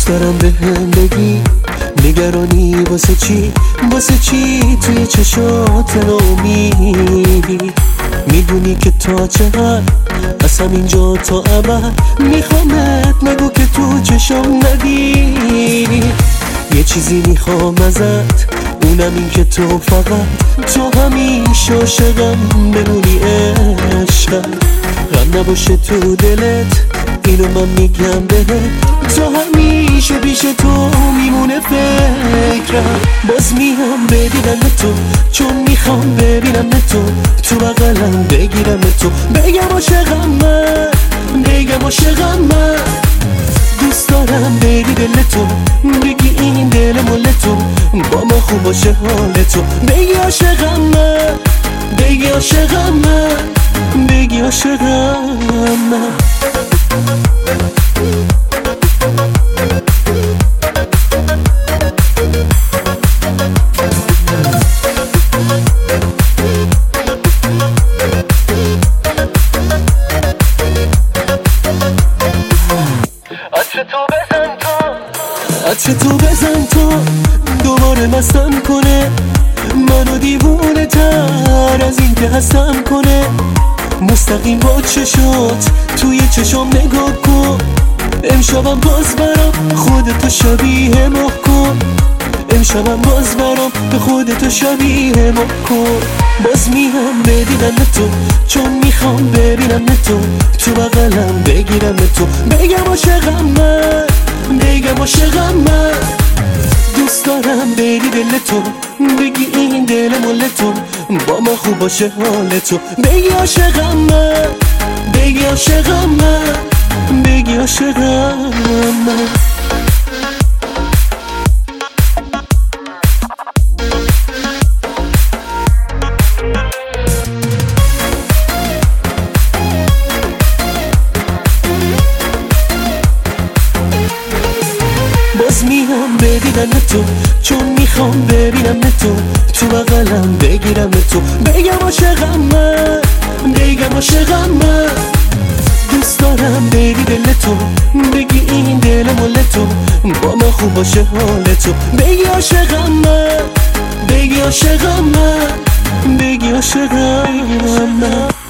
دوست دارم به هم بگی نگرانی واسه چی توی چشات ناامیدی. میدونی که تا چقدر از همینجا تا ابد میخوامت، نگو که تو چشام ندیدی. یه چیزی میخوام ازت، اونم این که تو فقط تو همیشه عاشقم بمونی عشقم. غم نباشه تو دلت، اینو من میگم بهت، تو همیشه پیش تو میمونه فکرم. باز میام ببینم تو، چون میخوام ببینم تو، تو بغلم بگیرم تو، بگم عاشقم من. دوست دارم بری دل تو، بگی این دل مال تو، با ما خوب باشه حال تو، بگی عاشقم من، بگی عاشقم من، بگی عاشقم من. عطر تو بزن تو دوباره مستم کنه، منو دیوونه تر از این که هستم کنه. مستقیم با چشات توی چشام نگاه کن، امشبم باز برام خودتو شبیه ما کن، امشبم باز برام به خودتو شبیه ما کن. باز میام ببینم تو، چون میخوام ببینم تو، تو بغلم بگیرم تو، بگم عاشقم من، بگم عاشقم من. دوست دارم بری دل تو، بگی این دل مال تو، با ما خوب باشه حال تو، بگی عاشقم من، بگی عاشقم من، بگی عاشقم من. باز میام ببینم تو، چون میخوام ببینم تو، تو بغلم بگیرم تو، بگم عاشقم من، بگم عاشقم من. دوست دارم بری دل تو، بگی این دل مال تو، با ما خوب باشه حال تو، بگی عاشقم من، بگی عاشقم من، بگی عاشقم من.